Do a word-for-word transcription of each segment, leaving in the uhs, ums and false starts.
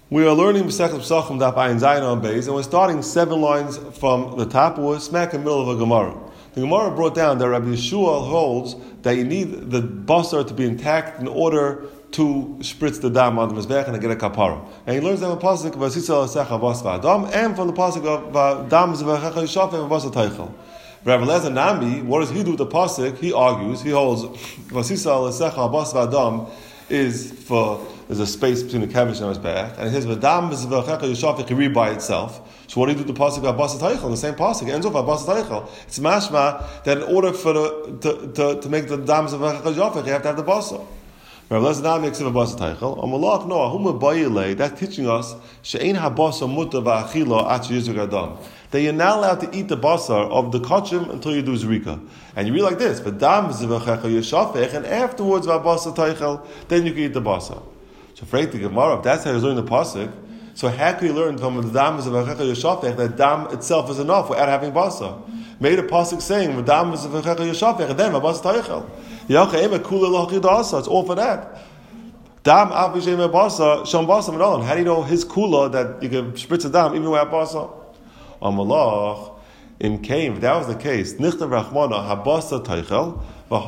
We are learning Masechet Pesachim Daf Ayin Zayin on Beis, and we're starting seven lines from the top. We're smack in the middle of a Gemara. The Gemara brought down that Rabbi Yeshua holds that you need the basar to be intact in order to spritz the dam on the mizbech and get a kapara. And he learns that from the pasuk of Vasisa Secha Bas V'Adam and from the pasuk of Dam Zvachecha Yishafeh V'Bas Teichel. Rabbi Lezer Nami, what does he do with the pasuk? He argues. He holds Vasisa Secha Bas V'Adam is for there's a space between the kavish and his back, and it says v'dam v'zvachecha yishafich read by itself. So what do you do with the pasuk about basa teichel? The same pasuk it ends off about basa teichel. It's mashma that in order for the to, to, to make the dam v'zvachecha yishafich, you have to have the basa. Rabbi Lezer Nami makes it a basa teichel. Amalach no ahuma bayilei. That's teaching us she'ein habasa muta v'achila at sheyizuk adam. That you're not allowed to eat the basar of the kachim until you do zrika. And you read like this: v'dam v'zvachecha yishafich, and afterwards v'basa teichel, then you can eat the basar. So afraid the Gemara, if that's how he's learning the pasuk, so how could he learn from the dam is yishafech that dam itself is enough without having basa? Made a pasuk saying the dam is yishafech and then basa teichel. Yachaim kula lachidasa. It's all for that. Dam avishem basa sham basa medalan. How do you know his kula that you can spritz a dam even without basa? Amalach in came. If that was the case, nichtav rachmana habasa teichel. It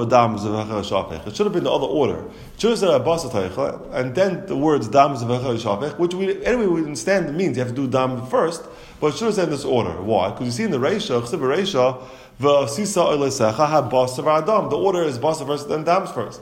should have been the other order. It should have said basa teichel, and then the words dam zevachah yishafech, which we anyway we understand it means you have to do dam first, but it should have said in this order. Why? Because you see in the Reisha, chsiv Reisha, v'sisa oilesecha ha basa v'adam. The order is basa first, then dam first.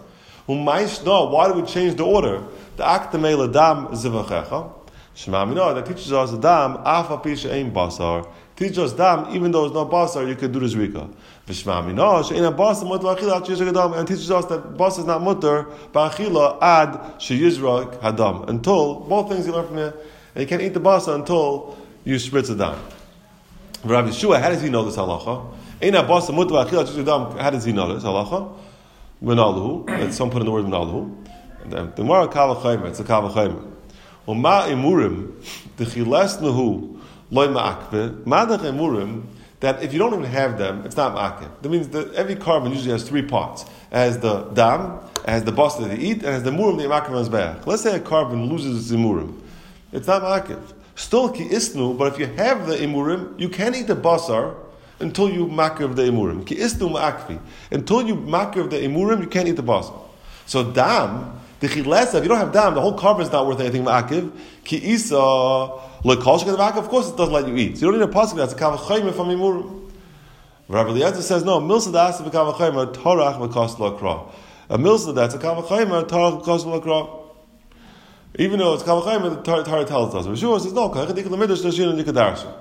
No, why do we change the order? The aktamei dam zevachecha. Shema mina that teaches us dam afa pisha ein basar. Teaches us dam even though it's not basar, you could do the zrika. V'shema mina she'ein basar mutar v'achila ad sheyizrak hadam, and teaches us that basar is not mutar b'achila ad sheyizrak hadam. Until both things you learn from here, and you can't eat the basar until you spritz the dam. Rabbi Yeshua, how does he know this halacha? Ein basar mutar v'achila ad sheyizrak hadam. How does he know this halacha? V'naluhu. Let's some put in the word v'naluhu. The Gemara kavachaymer. It's a kavachaymer. Uma imurim dechilasnahu loy ma'akve madach imurim, that if you don't even have them, it's not ma'akev. That means that every carbon usually has three parts. It has the dam, it has the bas that they eat, and it has the murim that you ma'akev on his back. Let's say a carbon loses its imurim. It's not ma'akev. Still ki isnu, but if you have the imurim, you can't eat the basar until you ma'akev the imurim. Ki isnu ma'akvi. Until you ma'akev the imurim, you can't eat the basar. So dam, the chilesa, if you don't have dam, the whole carbon is not worth anything ma'akev. Ki isa, lekol shekad ma'akev, of course it doesn't let you eat. So you don't need a pasuk that's a kavachaymer from imurim. Rabbi Eliezer says, no, milsa da'asa v'kavachaymer, torach v'kos l'akra. A milsa that's a kavachaymer, torach v'kos l'akra. Even though it's kavachaymer, the Torah tells us. Rishua says, no, kachadik l'midrash l'shin and l'ikadarsha.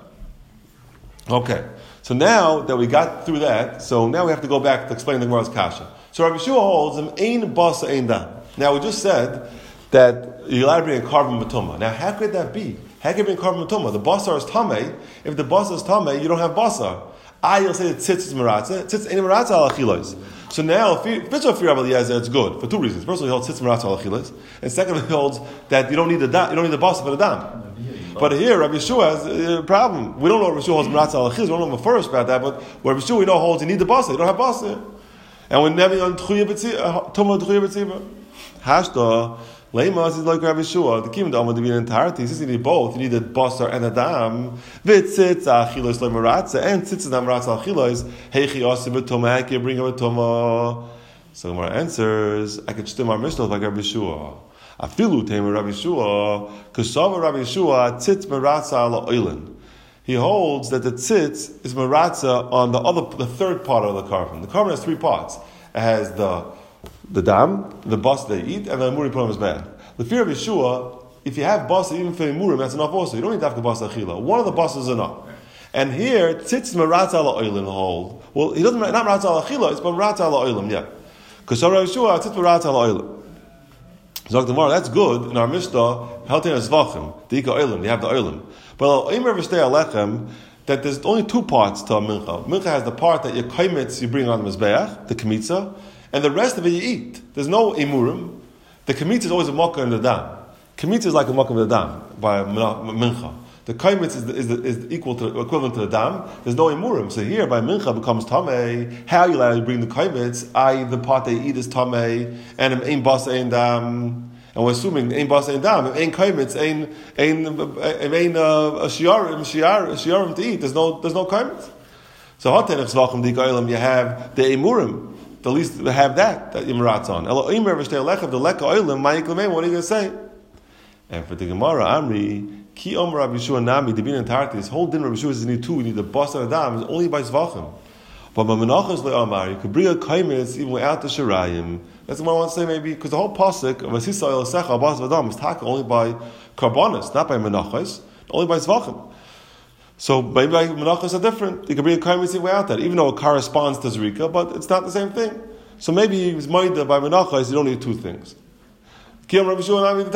Okay, so now that we got through that, so now we have to go back to explain the Gemara's kasha. So Rabbi Yeshua holds him ein basa ein dam. Now we just said that you're allowed to bring a carbon matuma. Now how could that be? How could you bring a carbon matuma? The basar is tamei. If the basar is tamei, you don't have basar. Ah, you'll say that tzitz is maratza. Tzitz ain't maratza al achilos. So now, if you, first of all, for Rabbi Eliezer, it's good for two reasons. First of all, he holds tzitz maratza al achilos, and secondly, he holds that you don't need the dam, you don't need the basar for the dam. But here, Rabbi Yeshua has a problem. We don't know Rabbi Yeshua holds maratza al achilos. We don't know first about that. But Rabbi Yeshua, we know holds you need the basar. You don't have basar, and we're never on tchuya b'tziva, tuma tchuya b'tziva. Hashta, Leimas is like Rabbi Yeshua. The kingdom of the entirety. Since you need both, you need the basar and the dam. V'tzitz achilos le'maratza, and tzitz and maratza achilos. Heichi osim b'toma. How can you bring a b'toma? So the Gemara answers, I could stem our mishnah like Rabbi Yeshua. Afilu teim Rabbi Yeshua, kasava Rabbi Yeshua tzitz maratza ala oilin. He holds that the tzitz is maratza on the other, the third part of the carbon. The carbon has three parts. It has the the dam, the bas they eat, and the murim put on his back. The fear of Yeshua, if you have bas even for murim, that's enough also. You don't need to have the bas achila. One of the bas is enough. And here, tzitz maratza ala oilim hold. Well, he doesn't not maratza ala achila, it's maratza ala oilim, yeah. Because Rabbi Yeshua, tzitz maratza ala oilim. So tomorrow, that's good in our Mishnah, heltin zvachim, the ika oilim, you have the oilim. But Eimer v'shtei alechem, that there's only two parts to a mincha. Mincha has the part that your kaimitz you bring on the mizbeach, the kmitza, and the rest of it you eat. There's no emurim. The kmitz is always a mocha in the dam. Kmitz is like a mocha in the dam by mincha. The kaimitz is, is, is equal to equivalent to the dam. There's no emurim. So here by mincha becomes tamei. How you allowed to bring the kaimitz? I the part they eat is tamei, and im ein bas ein dam. And and we're assuming ein basa ein dam, ein kaimitz, ein ein ein a shiarim shiar shiarim to eat. There's no there's no kaimitz. So hatenach zvachim di kailam. You have the emurim. The least they have that that imratz on. Elo imer v'shtei lechav the leka oilim ma'iklamei. What are you going to say? And for the Gemara, Amri. Ki Om Rabbi Yeshua Nami, the bin entirety, this whole din Rabbi Yeshua is need two, you need the basa and adam, is only by zvachim. But by menachos le'amar, you could bring a kaimitz even without the shirayim. That's what I want to say maybe, because the whole pasuk of Asisa El Secha, basa and adam, is taka only by karbonis, not by menachos, only by zvachim. So maybe by menachos are different. You could bring a kaimitz even without that, even though it corresponds to zrika, but it's not the same thing. So maybe it's maida by menachos, you don't need two things. Frankly, it's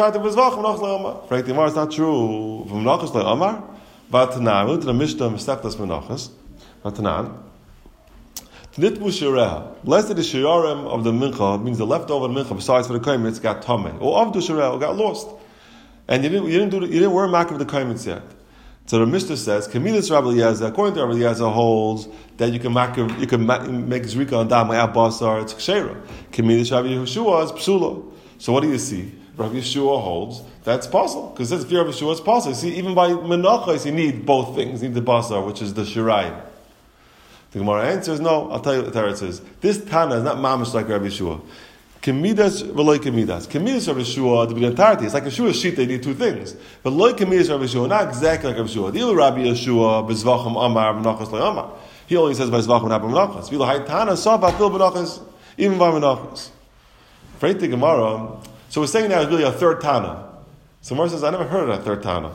not true. From Menachos le'amar, v'atanan. We looked at the Mishnah, Mesechtas Menachos. V'atanan. T'nitmu shireha. Blessed is shirarim of the mincha, means the leftover mincha, besides for the kaimitz, got tamei. Or avdu shireha, got lost. And you didn't, you didn't do, you didn't wear a mark of the kaimitz yet. So the Mishnah says, Kamilas Rabbi Eliezer, according to Rabbi Eliezer, holds that you can make you can make zrika on dam without basar, it's kshera. Kamilas Rabbi Yehoshua is psula. So what do you see? Rabbi Yeshua holds that's possible because it says fear of Yeshua is possible. You see, even by menachos, you need both things. You need the basar, which is the shirayim. The Gemara answers, no. I'll tell you what the Torah says. This Tana is not mamish like Rabbi Yeshua. Kemidas v'loy kemidas. Kemidas Rabbi Yeshua to be entirety. It's like Yeshua's sheet. They need two things. But loy kemidas Rabbi Yeshua, not exactly like Rabbi Yeshua. The other Rabbi Yeshua bezvachim amar menachos le'amar. He only says by zvachim not by menachos. V'lo hay Tana saw by fil menachos even by menachos. Afraid the Gemara. So we're saying now is really a third Tana. So Gemara says, I never heard of that third Tana.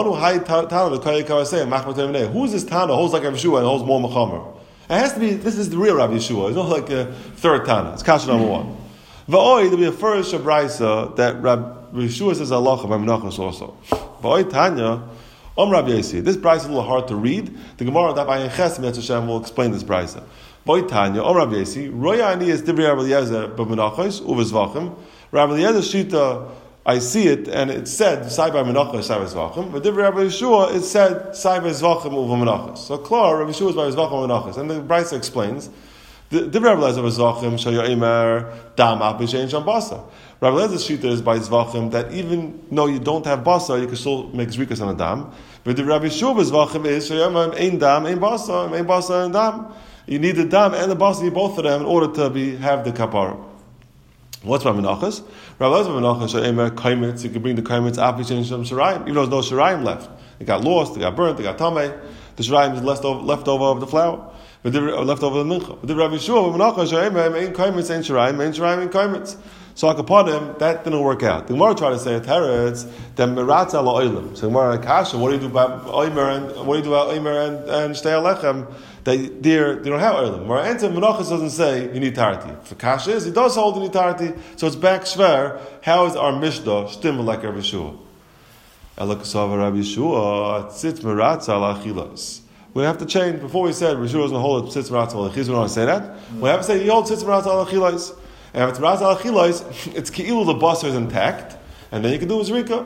Who's this Tana? Holds like Rabbi Yeshua and holds more Mechamer. It has to be, this is the real Rabbi Yeshua. It's not like a third Tana. It's Kasha number one. Va'oi, there'll be a first Shabraisa that Rabbi Yeshua says Allah by Menachos also. Va'oi Tanya, Om Rabbi Yesi. This Braisa is a little hard to read. The Gemara that by Ches Hashem will explain this Braisa. Va'oi Tanya, Om Rabbi Yesi. Roya Ani is Divri Rabbi Eliezer b'Menachos u'v'Zvachim. Rabbi Eliezer Shita, I see it, and it said, Sai by Menachos, Sai by Zvachim. But Divri Rabbi Yeshua, it said, Sai by Zvachim uva Menachos. So, klar, Rabbi Yeshua is by Zvachim uva Menachos. And the Brisa explains, Divri Rabbi Eliezer by Zvachim, Shaya Eimer, Dam Ap B'Shein Sham Basa. Rabbi Eliezer Shita is by Zvachim, that even though you don't have Basa, you can still make Zrikas on a Dam. But the Rabbi Yeshua by Zvachim is, Shaya Eimer, Ein Dam, Ein Basa, Ein Basa, and Dam. You need the Dam and the Basa, you need both of them in order to be have the Kapara. What's by Menachos? Rabbi Eliezer Menachos Shaimer kaimitz. You can bring the kaimitz after change some shirayim, even though there's no shirayim left. It got lost, it got burnt, it got tamei. The shirayim is left over, left over of the flour, but left over the mincha. But the Rabbi Yeshua Menachos Shaimer ain't kaimitz, ain't shirayim, ain't shirayim, ain't kaimitz. So Akapadim, that didn't work out. The Gemara tried to say a teretz that meratz ala oilim. So Gemara kasha, what do you do about oimer and what do you do about oimer and and shtei alechem? They they don't have oilim. Gemara answer Menachos doesn't say you need tarti. For kasha is he does hold you need tarti. So it's back shver. How is our mishnah stimul like Rabbi Yeshua? Elakasava Rabbi Yeshua tzitz meratz ala achilas. We have to change. Before we said Rabbi Yeshua doesn't hold tzitz meratz ala achilas. We don't want to say that. We have to say he holds tzitz meratz ala achilas. And if it's meratz ala achilas, it's ki'ilu the basar is intact, and then you can do zrika.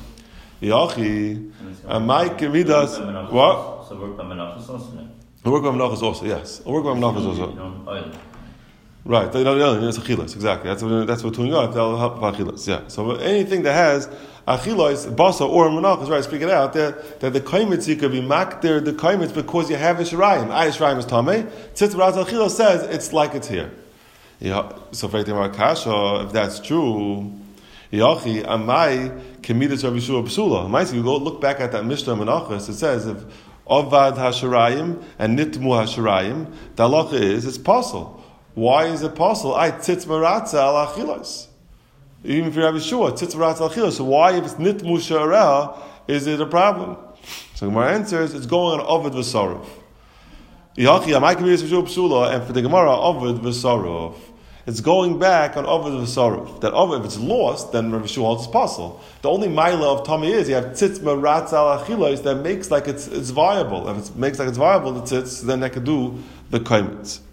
Yachi, and Mike kemidas. What? So work by Menachos also. The work by Menachos also, yes. The work by Menachos also. Right, the other it's achilas, exactly. That's what that's what tuning up. That'll help with achilas. Yeah. So anything that has achilas, basa or Menachos, right? Speak it out. That that the kaimitz you could be makder the kaimitz because you have a shirayim. I shirayim is tamei. Tzitz meratz achilas says it's like it's here. Yeah. So if that's true, Yachi amai kemidas Rabbi Yeshua psula. Amai, you go look back at that Mishnah Menachos. It says if Avad Hasharayim and Nitmu Hasharayim, the halacha is it's possible. Why is it possible? I tzitz meratza al achilas. Even for Rabbi Yeshua, tzitz meratza al achilas. So why, if it's Nitmu Sharah, is it a problem? So my answer is it's going on Ovid v'Sarov. Yachi amai kemidas Rabbi Yeshua psula, and for the Gemara Ovid v'Sarov. It's going back on Ovid v'Sarov. That Ovid, if it's lost, then Rabbi Yeshua holds it's possible. The only mila of Tommy is you have tzitz meratz al achilos that makes like it's it's viable. If it makes like it's viable, the tzitz, then they can do the kaimitz.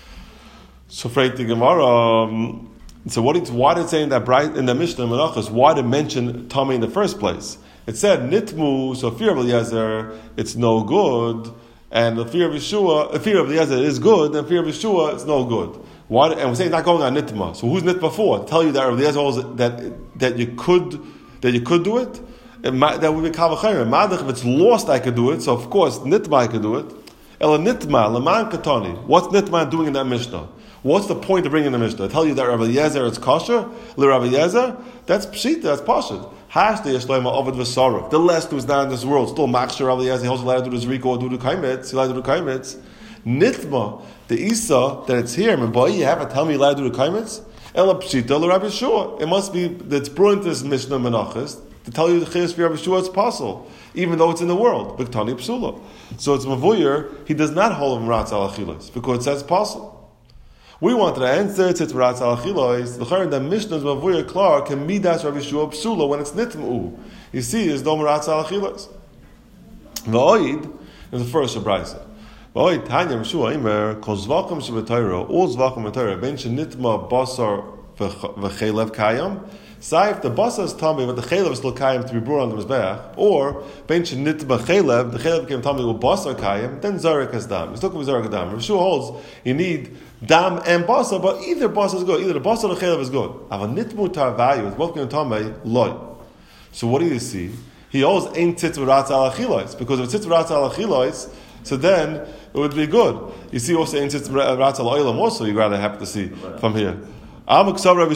So for the Gemara, um, so what? It's, why did it say in that bright in the Mishnah Menachos? Why did it mention Tommy in the first place? It said nitmu, so fear of Eliezer, it's no good, and the fear of Yeshua, the fear of Eliezer is good, and fear of Yeshua, it's no good. Why? And we're saying it's not going on nitma. So who's nitma for? To tell you that Rabbi Eliezer holds that that you could that you could do it. It might, that would be kal v'chayim. Madach, if it's lost, I could do it. So of course nitma I could do it. Ela nitma leman katani. What's nitma doing in that Mishnah? What's the point of bringing the Mishnah? I tell you that Rabbi Eliezer is kosher. Le Rabbi Eliezer, that's pshita. That's pashut. Hashti yeshleima ovid v'saruf. The less who's not in this world still makshir Rabbi Eliezer. He also allowed to do this riko or do the kaimitz. He allowed to do the kaimitz. Nitma, the Isa, that it's here, Mabai, you have to tell me you allowed to do the kaimitz? Ela pshita le Rabbi Yeshua. It must be that it's brought into this Mishnah Menachos to tell you the chiyus for Rabbi Yeshua it's possible, even though it's in the world. B'ktani psula. So it's Mavoyer, he does not hold him Ratz al Achilas, because it says possible. We wanted to answer it's Ratz al Achilas. The Chayr that Mishnah's Mavoyer Klar can midas Rabbi Yeshua psula when it's nitmu. You see, it's no Ratz al Achilas. V'oid is the first Shabraisa. V'oid Tanya Yeshua Imer kol zvachim shebetayro all zvachim betayro ben shenitma basar v'chelev kayam. Say if the basar is tummy, but the chelev is still kayam to be brought on the mizbeach, or ben shenitma chelev the chelev became tummy with basar kayam, then zarek has dam. It's talking about zarek dam. Yeshua holds you need dam and basar, but either basar is good, either the basar or the chelev is good. Ava nitmu tar value is both going to tummy loy. So what do you see? He holds ain't tzitz v'ratz al achilois, because if it's tzitz v'ratz al achilois, so then it would be good. You see also ain't tzitz v'ratz al oilam also you rather have to see from here. So now we're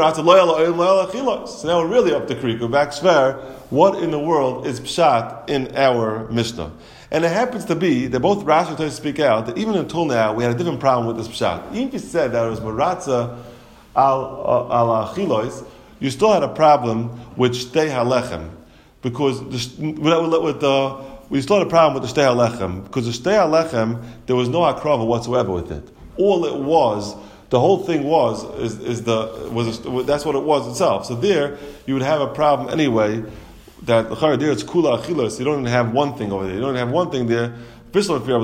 really up the creek. We're back Shver. What in the world is pshat in our Mishnah? And it happens to be that both Rashi and Tosfos speak out that even until now we had a different problem with this pshat. Even if you said that it was maratza al al achilois, you still had a problem with shtei halechem, because the, with the we still had a problem with the shtei halechem because the shtei halechem there was no akrava whatsoever with it. All it was. The whole thing was is, is the was a, that's what it was itself. So there you would have a problem anyway. That the chayr there it's kula achilos. You don't even have one thing over there. You don't have one thing there. This is in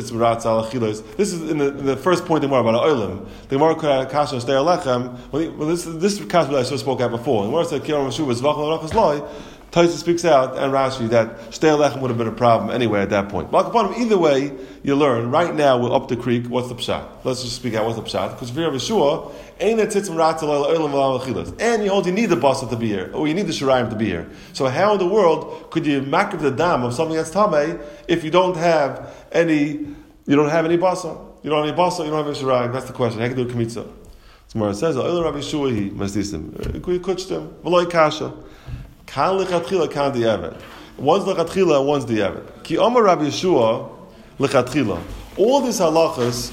the, in the first point the Gemara about oilim. The Gemara could kasha stay alechem. Well, this this kasha I spoke about before. The Gemara said kiram shuv is vachol rachas loy. Tosfos speaks out and Rashi that shtei alechem would have been a problem anyway at that point. But either way, you learn. Right now we're up the creek. What's the pshat? Let's just speak out what's the pshat. Because for Yeshua, ain't a tzitzim ratzal oilam v'lam achilas. And you hold you need the basa to be here, or you need the shirayim to be here. So how in the world could you makriv the dam of something that's tamei if you don't have any? You don't have any basa. You don't have any basa. You don't have any shirayim. That's the question. How can you do kmitza? Tomorrow says oilam Rabbi Yeshua he masdisim. Could you coach them? V'loy kasha. Kan lechatchila kan the evet. One's lechatchila and one's the evet. Ki Amar Rabbi Yeshua lechatchila. All these halachas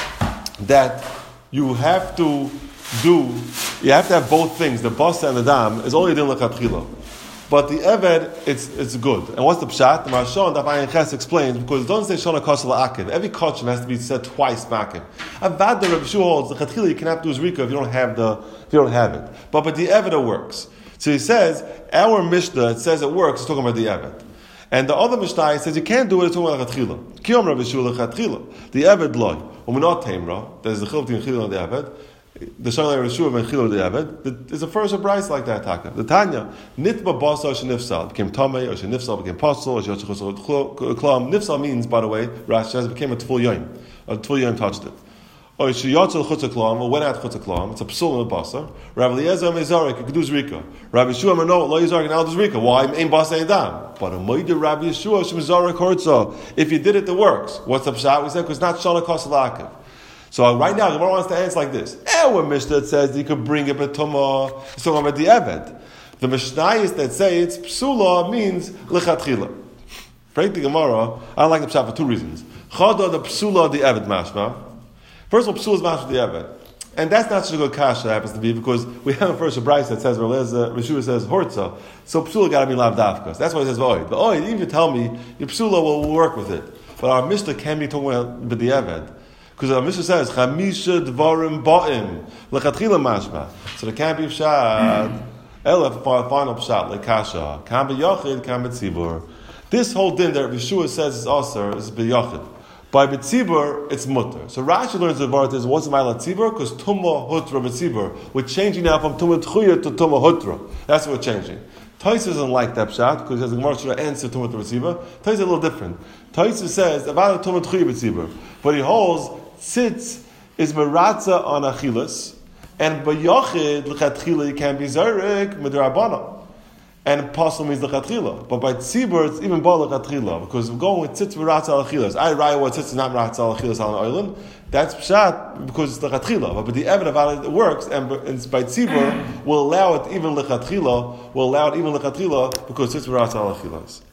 that you have to do, you have to have both things, the basa and the dam, is only done lechatchila. But the evet, it's it's good. And what's the pshat? The Maharsha Daf Ayin Ches explains because it doesn't say shana kosher la'akiv. Every kosher has to be said twice ma'akiv. Avad the Rabbi Yeshua holds the lechatchila you cannot do his rika if you don't have the if you don't have it. But but the evet it works. So he says, our Mishnah, it says it works, it's talking about the Evet. And the other Mishnah says you can't do it, it's talking about Lechatchila. Kiyom Rabbi Yeshua Lechatchila. The Evet loy. When we're not Tamra, there's the Chilv between Chila and the Evet. The Shalai Rabbi Yeshua and Chila and the Evet. There's a first price like that, Taka. The Tanya, Nitba Basa Shenifsal, became Tamei, or Shenifsal became Pasal, or Shenifsal Klam. Nifsal means, by the way, Rashi says, it became a Tful Yom. A Tful Yom touched it. Or sheyatzel chutz klam, or went out chutz klam. It's a psul in the basar. Rabbi Eliezer mezarek, you could do zrika. Rabbi Yeshua no lo yizarek and al do zrika. Why? Ain basa and dam. But a moider Rabbi Yeshua shemezarek hortza. If you did it, it works. What's the pshat? We said because not shana kosalakiv. So right now, the Gemara wants to answer like this. Our Mishnah says you could bring a betuma. It's talking about the evet. The Mishnayos that say it's psula means lechatchila. Frank the Gemara, I don't like the pshat for two reasons. Chada the psula the evet mashma. First of all, psul is mashma the evet, and that's not such a good kasha happens to be because we have a first a brayso that says Rishua says hortza, so psula got to be lav dafkas. That's why it says v'oid. But oid, even if you tell me your psula will work with it, but our Mishnah can be talking about the evet because our Mishnah says chamisha dvarim ba'im lechatchila mashma, so there can't be pshat. Elef final pshat like kasha can be yachid can be tzibur. This whole din that Rishua says is aser is be yachid. By B'tzibur, it's mutter. So Rashi learns the Vart is what's the Ma'ila Tzibur? Because Tumma Hutra B'tzibur. We're changing now from Tumma Tchuya to Tumma Hutra. That's what we're changing. Tosfos doesn't like that pshat because the Gemara should answer Tumma B'tzibur. Tosfos is a little different. Tosfos says about Tumma Tchuya B'tzibur, but he holds tzitz is meratza on achilas, and by yochid l'chatchila you can be zarek midrabana. And apostle means lechatchila, but by tzibur it's even more lechatchila because we're going with tzitz meratza al achilas. I write what tzitz is not meratza al achilas on an island. That's pshat because it's lechatchila. But, but the evidence of how it works, and, and by tzibur will allow it even lechatchila, will allow it even lechatchila because tzitz meratza al achilas.